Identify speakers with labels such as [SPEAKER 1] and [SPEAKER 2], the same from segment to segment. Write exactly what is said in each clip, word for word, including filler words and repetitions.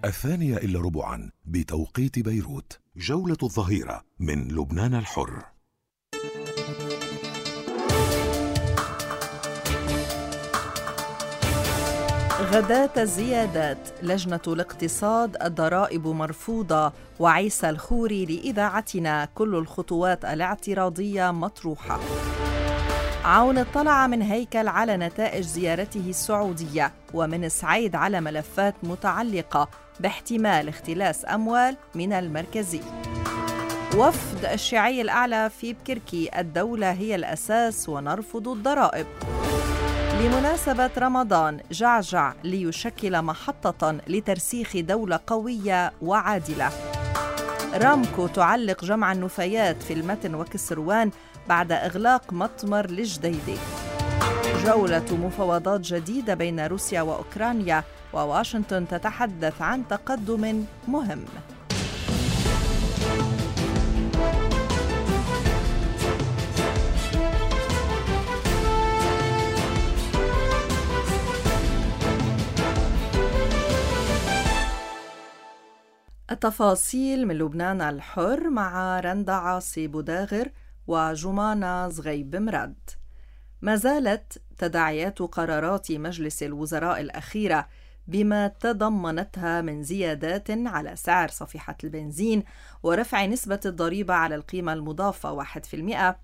[SPEAKER 1] الثانية إلا ربعا بتوقيت بيروت. جولة الظهيرة من لبنان الحر.
[SPEAKER 2] غداة الزيادات، لجنة الاقتصاد، الضرائب مرفوضة، وعيسى الخوري لإذاعتنا كل الخطوات الاعتراضية مطروحة. عون اطلع من هيكل على نتائج زيارته السعودية، ومن سعيد على ملفات متعلقة باحتمال اختلاس أموال من المركزي. وفد الشيعي الأعلى في بكركي، الدولة هي الأساس ونرفض الضرائب. لمناسبة رمضان، جعجع ليشكل محطة لترسيخ دولة قوية وعادلة. رامكو تعلق جمع النفايات في المتن وكسروان بعد إغلاق مطمر الجديدة. جولة مفاوضات جديدة بين روسيا وأوكرانيا، وواشنطن تتحدث عن تقدم مهم. التفاصيل من لبنان الحر مع رندا عاصي بوداغر وجمانة زغيب مراد. ما زالت تداعيات قرارات مجلس الوزراء الأخيرة بما تضمنتها من زيادات على سعر صفيحة البنزين ورفع نسبة الضريبة على القيمة المضافة واحد بالمئة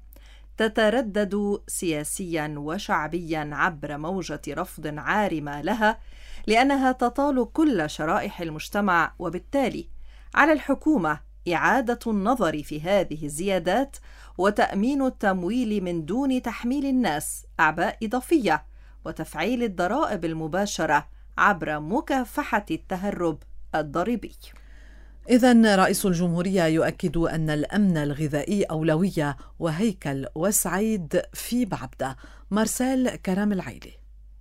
[SPEAKER 2] تتردد سياسيا وشعبيا عبر موجة رفض عارمة لها، لأنها تطال كل شرائح المجتمع، وبالتالي على الحكومة إعادة النظر في هذه الزيادات وتأمين التمويل من دون تحميل الناس أعباء إضافية، وتفعيل الضرائب المباشرة عبر مكافحة التهرب الضريبي.
[SPEAKER 3] إذن رئيس الجمهورية يؤكد أن الأمن الغذائي أولوية، وهيكل وسعيد في بعبدة. مارسيل كرام العيلي.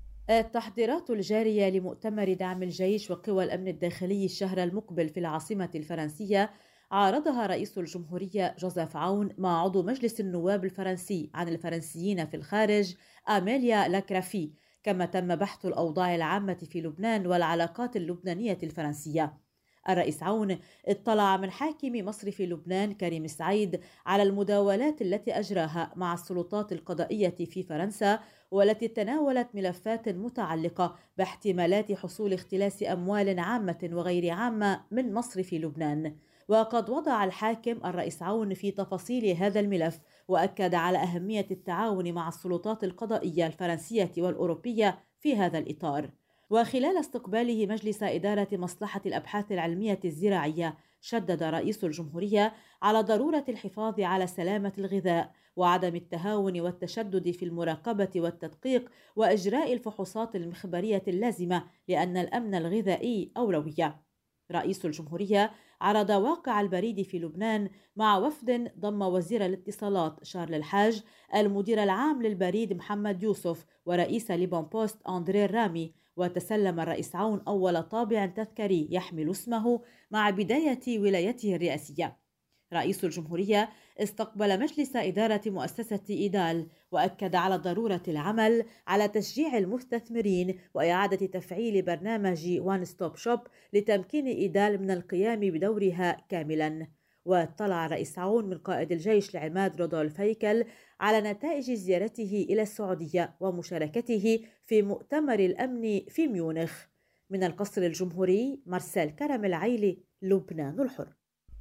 [SPEAKER 4] التحضيرات الجارية لمؤتمر دعم الجيش وقوى الأمن الداخلي الشهر المقبل في العاصمة الفرنسية عارضها رئيس الجمهورية جوزيف عون مع عضو مجلس النواب الفرنسي عن الفرنسيين في الخارج أميليا لاكرافي، كما تم بحث الأوضاع العامة في لبنان والعلاقات اللبنانية الفرنسية. الرئيس عون اطلع من حاكم مصرف لبنان كريم سعيد على المداولات التي أجراها مع السلطات القضائية في فرنسا، والتي تناولت ملفات متعلقة باحتمالات حصول اختلاس أموال عامة وغير عامة من مصرف لبنان. وقد وضع الحاكم الرئيس عون في تفاصيل هذا الملف، وأكد على أهمية التعاون مع السلطات القضائية الفرنسية والأوروبية في هذا الإطار. وخلال استقباله مجلس إدارة مصلحة الأبحاث العلمية الزراعية، شدد رئيس الجمهورية على ضرورة الحفاظ على سلامة الغذاء وعدم التهاون والتشدد في المراقبة والتدقيق وإجراء الفحوصات المخبرية اللازمة، لأن الأمن الغذائي أولوية. رئيس الجمهورية عرض واقع البريد في لبنان مع وفد ضم وزير الاتصالات شارل الحاج، المدير العام للبريد محمد يوسف، ورئيس ليبون بوست أندري رامي. وتسلم الرئيس عون أول طابع تذكاري يحمل اسمه مع بداية ولايته الرئاسية. رئيس الجمهورية استقبل مجلس إدارة مؤسسة إيدال، وأكد على ضرورة العمل على تشجيع المستثمرين وإعادة تفعيل برنامج وان ستوب شوب لتمكين إيدال من القيام بدورها كاملا. واطلع الرئيس عون من قائد الجيش العماد رودولف هيكل على نتائج زيارته إلى السعودية ومشاركته في مؤتمر الأمن في ميونخ. من القصر الجمهوري، مارسيل كرم العيلي، لبنان الحر.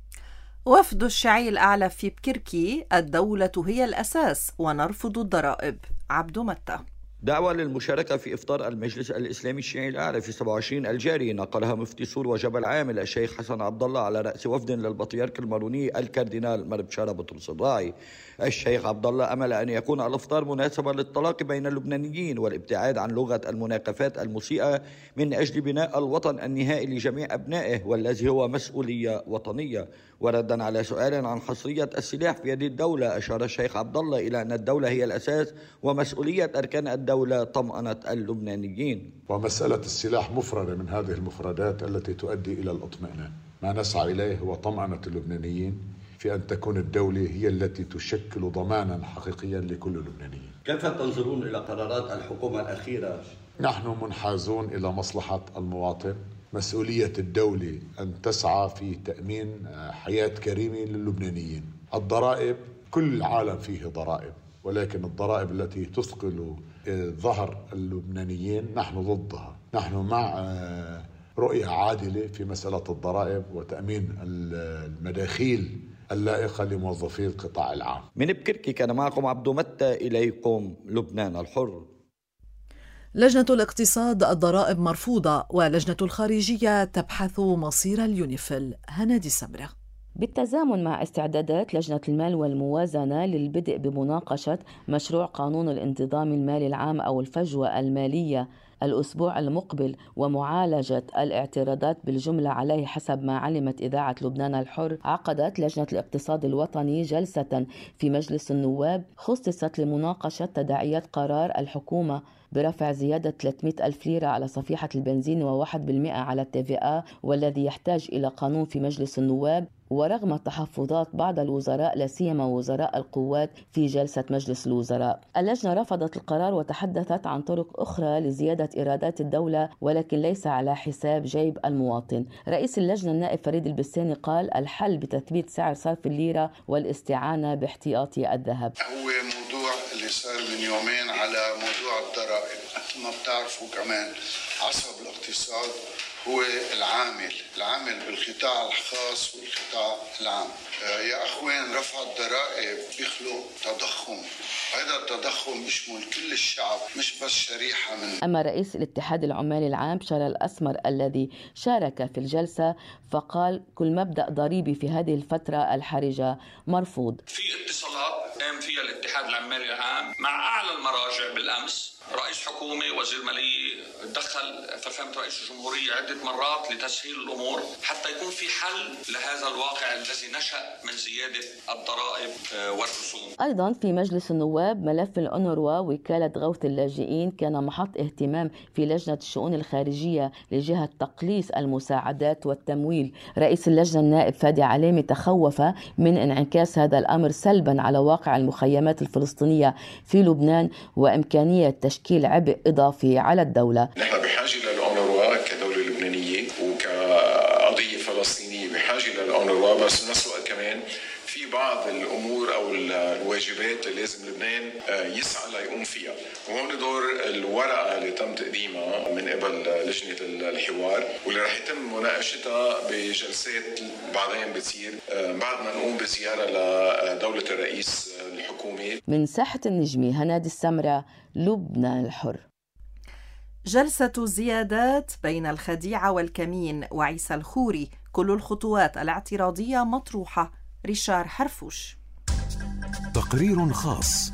[SPEAKER 2] وفد الشيعي الأعلى في بكركي، الدولة هي الأساس ونرفض الضرائب. عبد متى.
[SPEAKER 5] دعوة للمشاركة في إفطار المجلس الإسلامي الشيعي الأعلى في سبعة وعشرين الجاري نقلها مفتي سور وجبل عامل الشيخ حسن عبد الله على رأس وفد للبطريرك الماروني الكاردينال مربشارة بطرس الراعي. الشيخ عبد الله أمل أن يكون الإفطار مناسبة للطلاق بين اللبنانيين والابتعاد عن لغة المناقفات المسيئة من أجل بناء الوطن النهائي لجميع أبنائه، والذي هو مسؤولية وطنية. وردا على سؤال عن حصرية السلاح في يد الدولة، أشار الشيخ عبد الله إلى أن الدولة هي الأساس ومسؤولية أركان الدولة طمأنة اللبنانيين.
[SPEAKER 6] ومسألة السلاح مفردة من هذه المفردات التي تؤدي إلى الاطمئنان. ما نسعى إليه هو طمأنة اللبنانيين في أن تكون الدولة هي التي تشكل ضمانا حقيقيا لكل اللبنانيين.
[SPEAKER 5] كيف تنظرون إلى قرارات الحكومة الأخيرة؟
[SPEAKER 6] نحن منحازون إلى مصلحة المواطن مسؤولية الدولة أن تسعى في تأمين حياة كريمة للبنانيين. الضرائب، كل العالم فيه ضرائب، ولكن الضرائب التي تثقل ظهر اللبنانيين نحن ضدها. نحن مع رؤية عادلة في مسألة الضرائب وتأمين المداخيل اللائقة لموظفي القطاع العام.
[SPEAKER 5] من بكركي كان معكم عبدو متى، إليكم لبنان الحر.
[SPEAKER 3] لجنة الاقتصاد الضرائب مرفوضة، ولجنة الخارجية تبحث مصير اليونيفيل. هنادي سمرة.
[SPEAKER 7] بالتزامن مع استعدادات لجنة المال والموازنة للبدء بمناقشة مشروع قانون الانتظام المالي العام أو الفجوة المالية الأسبوع المقبل ومعالجة الاعتراضات بالجملة عليه حسب ما علمت إذاعة لبنان الحر، عقدت لجنة الاقتصاد الوطني جلسة في مجلس النواب خصصت لمناقشة تداعيات قرار الحكومة برفع زيادة ثلاثمئة ألف ليرة على صفيحة البنزين وواحد بالمئة على التي في آ، والذي يحتاج إلى قانون في مجلس النواب. ورغم تحفظات بعض الوزراء لا سيما وزراء القوات في جلسة مجلس الوزراء، اللجنة رفضت القرار وتحدثت عن طرق أخرى لزيادة إيرادات الدولة، ولكن ليس على حساب جيب المواطن. رئيس اللجنة النائب فريد البساني قال الحل بتثبيت سعر صرف الليرة والاستعانة باحتياطي الذهب.
[SPEAKER 8] هو موضوع اللي صار من يومين على موضوع الضرائب. مثل ما بتعرفوا كمان عصب الاقتصاد هو العامل العامل بالقطاع الخاص والقطاع العام. يا أخوين، رفع الضرائب بيخلق تضخم، هذا التضخم بيشمل كل الشعب مش بس شريحة من.
[SPEAKER 7] أما رئيس الاتحاد العمالي العام شلال الأسمر الذي شارك في الجلسة فقال كل مبدأ ضريبي في هذه الفترة الحرجة مرفوض.
[SPEAKER 9] في اتصالات قام فيها الاتحاد العمالي العام مع أعلى المراجع بالأمس. رئيس حكومة وزير مالية دخل ففهمت رئيس الجمهورية عدة مرات لتسهيل الأمور حتى يكون في حل لهذا الواقع الذي نشأ من زيادة الضرائب والرسوم.
[SPEAKER 3] أيضا في مجلس النواب ملف الأونروا وكالة غوث اللاجئين كان محط اهتمام في لجنة الشؤون الخارجية لجهة تقليص المساعدات والتمويل. رئيس اللجنة النائب فادي علامي تخوف من انعكاس هذا الأمر سلبا على واقع المخيمات الفلسطينية في لبنان وإمكانية تشكيل عبء إضافي على الدولة.
[SPEAKER 10] نحن بحاجة للأونروا كدولة لبنانية وكقضية فلسطينية، بحاجة للأونروا، بس بنفس الوقت كمان في بعض الأمور أو الواجبات اللي لازم لبنان يسعى ليقوم فيها، وهون دور الورقة اللي تم تقديمها من قبل لجنة الحوار واللي رح يتم مناقشتها بجلسات بعدين بتصير بعد ما نقوم بزيارة لدولة الرئيس الحكومي.
[SPEAKER 3] من ساحة النجمي، هنادي السمرة، لبنان الحر.
[SPEAKER 2] جلسة زيادات بين الخديعة والكمين وعيسى الخوري، كل الخطوات الاعتراضية مطروحة. ريشار حرفوش.
[SPEAKER 1] تقرير خاص.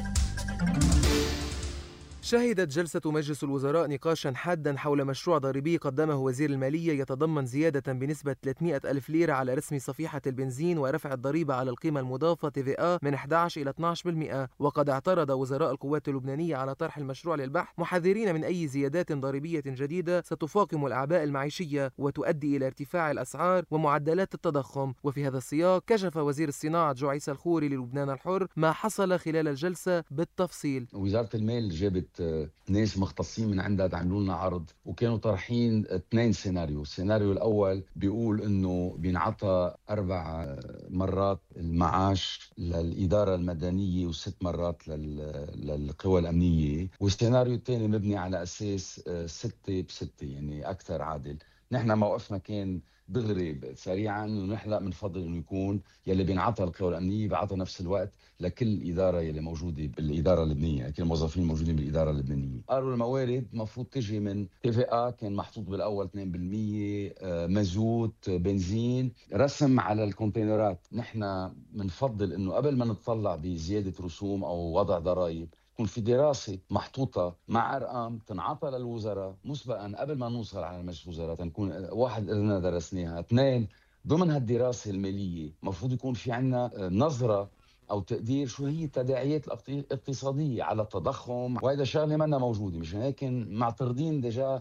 [SPEAKER 11] شهدت جلسة مجلس الوزراء نقاشا حادا حول مشروع ضريبي قدمه وزير المالية يتضمن زيادة بنسبة ثلاثمئة ألف ليرة على رسم صفيحة البنزين ورفع الضريبة على القيمة المضافة تي في آ من إحدى عشر إلى اثني عشر بالمئة. وقد اعترض وزراء القوات اللبنانية على طرح المشروع للبحث، محذرين من أي زيادات ضريبية جديدة ستفاقم الأعباء المعيشية وتؤدي إلى ارتفاع الأسعار ومعدلات التضخم. وفي هذا السياق كشف وزير الصناعة جو عيسى الخوري للبنان الحر ما حصل خلال الجلسة بالتفصيل.
[SPEAKER 12] وزارة المال جابت ناس مختصين من عندها تعملوا لنا عرض، وكانوا طرحين اثنين سيناريو. السيناريو الأول بيقول إنه بينعطى أربع مرات المعاش للإدارة المدنية وست مرات للقوى الأمنية، والسيناريو الثاني مبني على أساس ستة بستة، يعني أكثر عادل. نحن موقفنا كان دغري سريعا ونحلق من فضل انه يكون يلي بينعطى القوى الامنيه بعطى نفس الوقت لكل اداره يلي موجوده بالاداره اللبنانيه، كل الموظفين الموجودين بالاداره اللبنانيه. قالوا الموارد المفروض تجي من تي في آ، كان محطوط بالاول اثنين بالمئة، مازوت، بنزين، رسم على الكونتينرات. نحن بنفضل انه قبل ما نتطلع بزياده رسوم او وضع ضرائب يكون في دراسة محطوطة مع أرقام تنعطى للوزراء مسبقا قبل ما نوصل على مجلس الوزراء، تنكون واحد إلنا درسناها. اثنين، ضمن هالدراسة المالية مفروض يكون في عنا نظرة أو تقدير شو هي التداعيات الاقتصادية على التضخم، وهذا شغلة منا موجودة. مش هيك معترضين دجا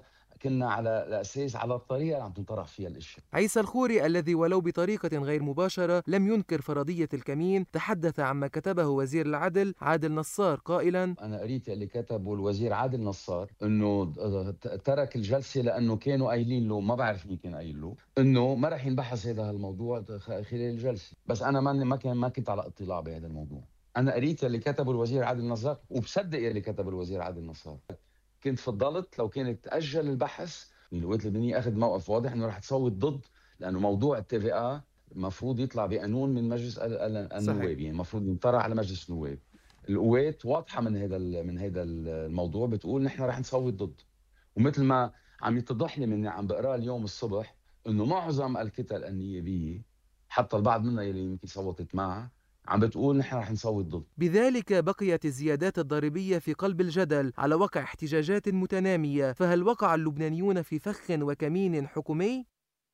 [SPEAKER 12] كنا على الأساس على الطريقة اللي عم تنطرح فيها الأشياء.
[SPEAKER 11] عيسى الخوري الذي ولو بطريقة غير مباشرة لم ينكر فرضية الكمين تحدث عما كتبه وزير العدل عادل نصار قائلا:
[SPEAKER 12] أنا قريت اللي كتبه الوزير عادل نصار إنه ترك الجلسة لأنه كانوا قايلين له، ما بعرف مين كان قايل له، إنه ما رح ينبحث هذا الموضوع خلال الجلسة. بس أنا ما كان ما كنت على اطلاع بهذا الموضوع. أنا قريت اللي كتبه الوزير عادل نصار وبصدق اللي كتبه الوزير عادل نصار. كنت فضلت لو كانت تأجل البحث، القوات اللبنانية أخذ موقف واضح إنه رح تصوت ضد، لأنه موضوع التي في آ المفروض يطلع بقانون من مجلس النواب، يعني المفروض ينطرح على مجلس النواب. القوات واضحة من هذا من هذا الموضوع، بتقول نحن رح نصوت ضد. ومثل ما عم يتضح لي من عم بقرأ اليوم الصبح إنه معظم الكتل النيابية حتى البعض منها اللي يمكن صوتت معها عم بتقول نحن رح نصوت ضد.
[SPEAKER 11] بذلك بقيت الزيادات الضريبية في قلب الجدل على وقع احتجاجات متنامية، فهل وقع اللبنانيون في فخ وكمين حكومي؟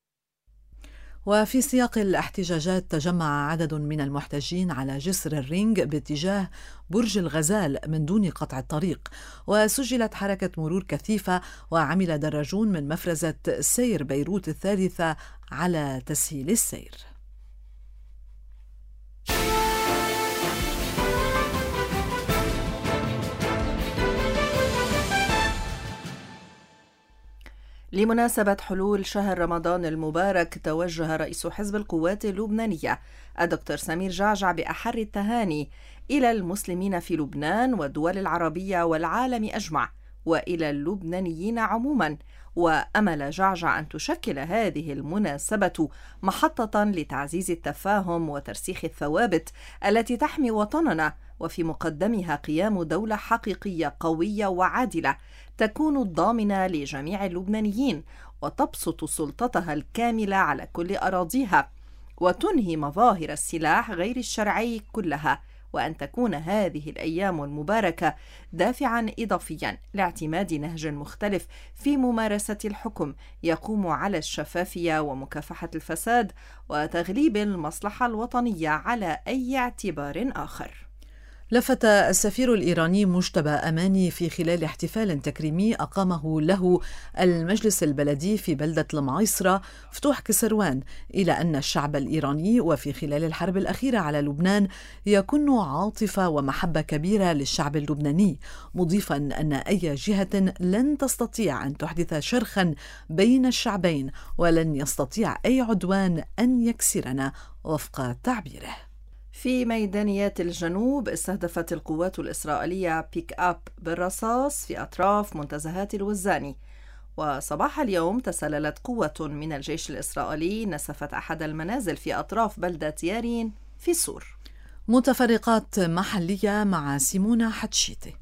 [SPEAKER 2] وفي سياق الاحتجاجات تجمع عدد من المحتجين على جسر الرينج باتجاه برج الغزال من دون قطع الطريق، وسجلت حركة مرور كثيفة وعمل دراجون من مفرزة سير بيروت الثالثة على تسهيل السير. لمناسبة حلول شهر رمضان المبارك، توجه رئيس حزب القوات اللبنانية الدكتور سمير جعجع بأحر التهاني إلى المسلمين في لبنان والدول العربية والعالم أجمع، وإلى اللبنانيين عموما، وأمل جعجع أن تشكل هذه المناسبة محطة لتعزيز التفاهم وترسيخ الثوابت التي تحمي وطننا، وفي مقدمها قيام دولة حقيقية قوية وعادلة تكون الضامنة لجميع اللبنانيين وتبسط سلطتها الكاملة على كل أراضيها وتنهي مظاهر السلاح غير الشرعي كلها، وأن تكون هذه الأيام المباركة دافعاً إضافياً لاعتماد نهج مختلف في ممارسة الحكم يقوم على الشفافية ومكافحة الفساد وتغليب المصلحة الوطنية على أي اعتبار آخر. لفت السفير الإيراني مجتبى أماني في خلال احتفال تكريمي أقامه له المجلس البلدي في بلدة المعيصرة فتوح كسروان إلى أن الشعب الإيراني وفي خلال الحرب الأخيرة على لبنان يكن عاطفة ومحبة كبيرة للشعب اللبناني، مضيفا أن أي جهة لن تستطيع أن تحدث شرخا بين الشعبين ولن يستطيع أي عدوان أن يكسرنا وفق تعبيره. في ميدانيات الجنوب استهدفت القوات الإسرائيلية بيك أب بالرصاص في أطراف منتزهات الوزاني، وصباح اليوم تسللت قوة من الجيش الإسرائيلي نسفت أحد المنازل في أطراف بلدة يارين في سور. متفرقات محلية مع سيمونة حتشيتي.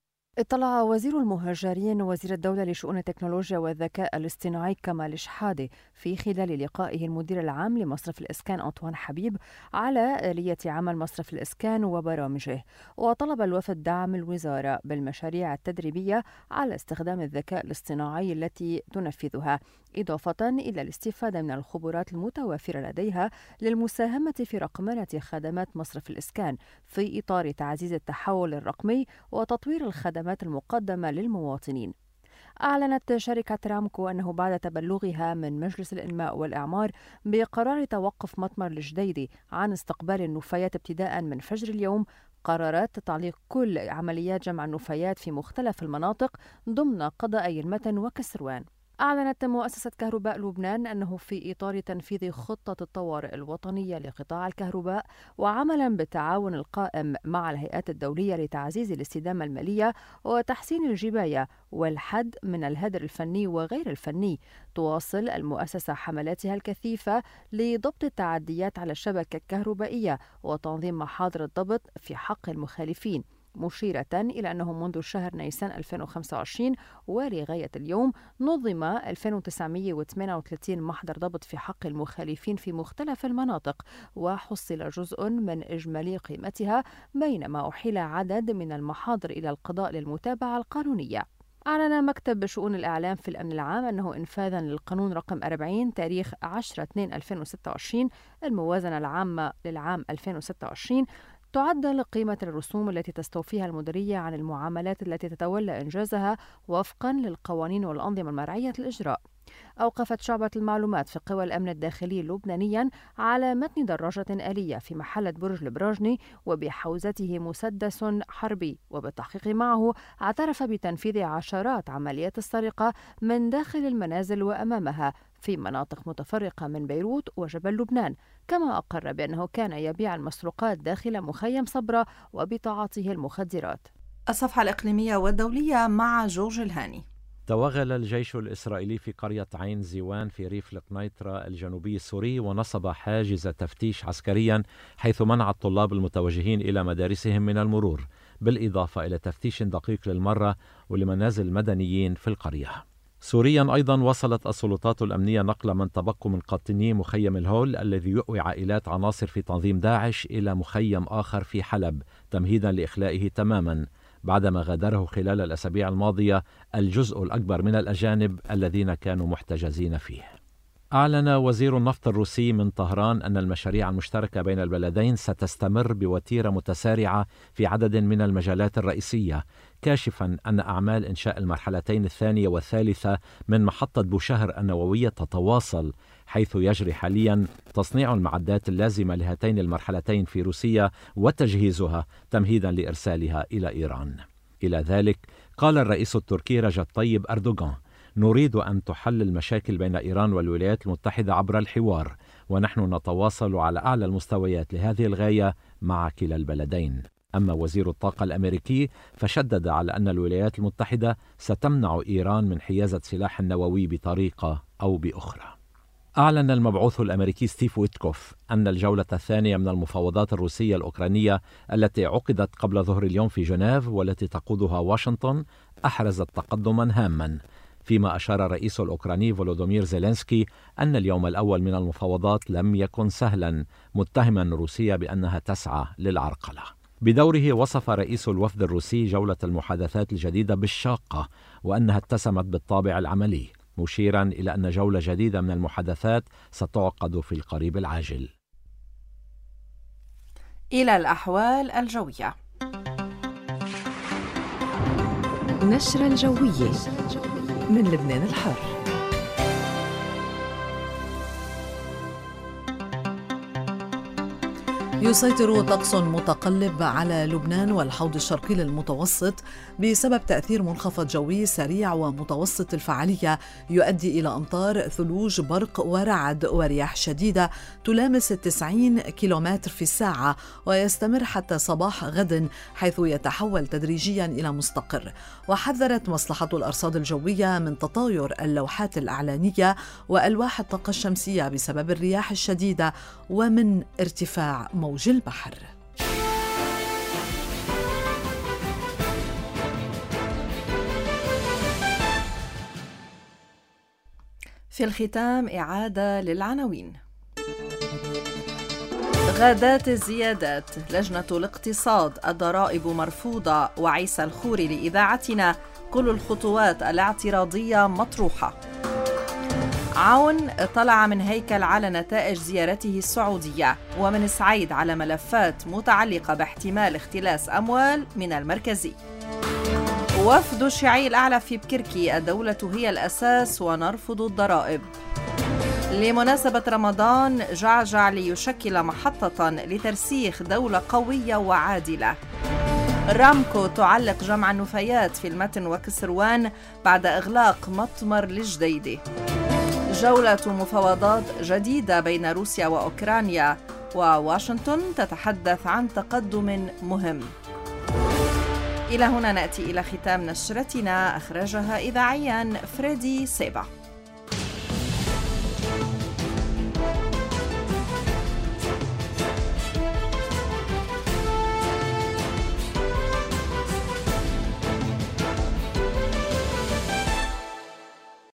[SPEAKER 13] اطلع وزير المهاجرين وزير الدولة لشؤون التكنولوجيا والذكاء الاصطناعي كمال شحادة في خلال لقائه المدير العام لمصرف الإسكان أنطوان حبيب على آلية عمل مصرف الإسكان وبرامجه، وطلب الوفد دعم الوزارة بالمشاريع التدريبية على استخدام الذكاء الاصطناعي التي تنفذها، إضافة إلى الاستفادة من الخبرات المتوافرة لديها للمساهمة في رقمنة خدمات مصرف الإسكان في إطار تعزيز التحول الرقمي وتطوير الخدمات المقدمة للمواطنين. أعلنت شركة رامكو أنه بعد تبلغها من مجلس الإنماء والإعمار بقرار توقف مطمر الجديدي عن استقبال النفايات ابتداء من فجر اليوم، قررت تعليق كل عمليات جمع النفايات في مختلف المناطق ضمن قضائي المتن وكسروان. أعلنت مؤسسة كهرباء لبنان أنه في إطار تنفيذ خطة الطوارئ الوطنية لقطاع الكهرباء وعملا بالتعاون القائم مع الهيئات الدولية لتعزيز الاستدامة المالية وتحسين الجباية والحد من الهدر الفني وغير الفني، تواصل المؤسسة حملاتها الكثيفة لضبط التعديات على الشبكة الكهربائية وتنظيم محاضر الضبط في حق المخالفين، مشيرة إلى أنه منذ شهر نيسان ألفين وخمسة وعشرين ولغاية اليوم نظم ألفين وتسعمائة وثمانية وثلاثين محضر ضبط في حق المخالفين في مختلف المناطق، وحصل جزء من إجمالي قيمتها، بينما أحيل عدد من المحاضر إلى القضاء للمتابعة القانونية. أعلن مكتب شؤون الإعلام في الأمن العام أنه إنفاذا للقانون رقم أربعين تاريخ عشرة اثنين ألفين وستة وعشرين الموازنة العامة للعام ألفين وستة وعشرين تعدل قيمة الرسوم التي تستوفيها المديرية عن المعاملات التي تتولى إنجازها وفقا للقوانين والأنظمة المرعية للإجراء. أوقفت شعبة المعلومات في قوى الأمن الداخلي لبنانيا على متن دراجة آلية في محلة برج البراجني وبحوزته مسدس حربي، وبالتحقيق معه اعترف بتنفيذ عشرات عمليات السرقة من داخل المنازل وأمامها في مناطق متفرقة من بيروت وجبل لبنان، كما أقر بأنه كان يبيع المسروقات داخل مخيم صبرا وبطاعته المخدرات.
[SPEAKER 2] الصفحة الإقليمية والدولية مع جورج الهاني.
[SPEAKER 14] توغل الجيش الإسرائيلي في قرية عين زيوان في ريف القنيطرة الجنوبي السوري ونصب حاجز تفتيش عسكريا حيث منع الطلاب المتوجهين إلى مدارسهم من المرور، بالإضافة إلى تفتيش دقيق للمرة ولمنازل المدنيين في القرية. سوريا أيضا وصلت السلطات الأمنية نقل من تبقوا من قاطني مخيم الهول الذي يؤوي عائلات عناصر في تنظيم داعش إلى مخيم آخر في حلب تمهيدا لإخلائه تماما، بعدما غادره خلال الأسابيع الماضية الجزء الأكبر من الأجانب الذين كانوا محتجزين فيه. أعلن وزير النفط الروسي من طهران أن المشاريع المشتركة بين البلدين ستستمر بوتيرة متسارعة في عدد من المجالات الرئيسية، كاشفا أن أعمال إنشاء المرحلتين الثانية والثالثة من محطة بوشهر النووية تتواصل، حيث يجري حاليا تصنيع المعدات اللازمة لهاتين المرحلتين في روسيا وتجهيزها تمهيدا لإرسالها إلى إيران. إلى ذلك قال الرئيس التركي رجب طيب أردوغان: نريد أن تحل المشاكل بين إيران والولايات المتحدة عبر الحوار، ونحن نتواصل على أعلى المستويات لهذه الغاية مع كلا البلدين. أما وزير الطاقة الأمريكي فشدد على أن الولايات المتحدة ستمنع إيران من حيازة سلاح نووي بطريقة أو بأخرى. أعلن المبعوث الأمريكي ستيف ويتكوف أن الجولة الثانية من المفاوضات الروسية الأوكرانية التي عقدت قبل ظهر اليوم في جنيف والتي تقودها واشنطن أحرزت تقدما هاما، فيما أشار الرئيس الأوكراني فولودومير زيلينسكي أن اليوم الأول من المفاوضات لم يكن سهلا، متهما روسيا بأنها تسعى للعرقلة. بدوره وصف رئيس الوفد الروسي جولة المحادثات الجديدة بالشاقة وأنها اتسمت بالطابع العملي، مشيرا إلى أن جولة جديدة من المحادثات ستعقد في القريب العاجل.
[SPEAKER 2] إلى الأحوال الجوية.
[SPEAKER 15] نشرة الجوية من لبنان الحر.
[SPEAKER 16] يسيطر طقس متقلب على لبنان والحوض الشرقي للمتوسط بسبب تأثير منخفض جوي سريع ومتوسط الفعالية يؤدي إلى أمطار، ثلوج، برق ورعد ورياح شديدة تلامس التسعين كيلومتر في الساعة، ويستمر حتى صباح غد حيث يتحول تدريجيا إلى مستقر. وحذرت مصلحة الأرصاد الجوية من تطاير اللوحات الإعلانية وألواح الطاقة الشمسية بسبب الرياح الشديدة ومن ارتفاع موج البحر.
[SPEAKER 2] في الختام إعادة للعناوين. غادات الزيادات، لجنة الاقتصاد، الضرائب مرفوضة، وعيسى الخوري لإذاعتنا: كل الخطوات الاعتراضية مطروحة. عون طلع من هيكل على نتائج زيارته السعودية، ومن سعيد على ملفات متعلقة باحتمال اختلاس أموال من المركزي. وفد الشيعي الأعلى في بكركي: الدولة هي الأساس ونرفض الضرائب. لمناسبة رمضان: جعجع ليشكل محطة لترسيخ دولة قوية وعادلة. رامكو تعلق جمع النفايات في المتن وكسروان بعد إغلاق مطمر الجديدة. جولة مفاوضات جديدة بين روسيا وأوكرانيا، وواشنطن تتحدث عن تقدم مهم. إلى هنا نأتي إلى ختام نشرتنا، أخرجها إذاعيا فريدي سيبا.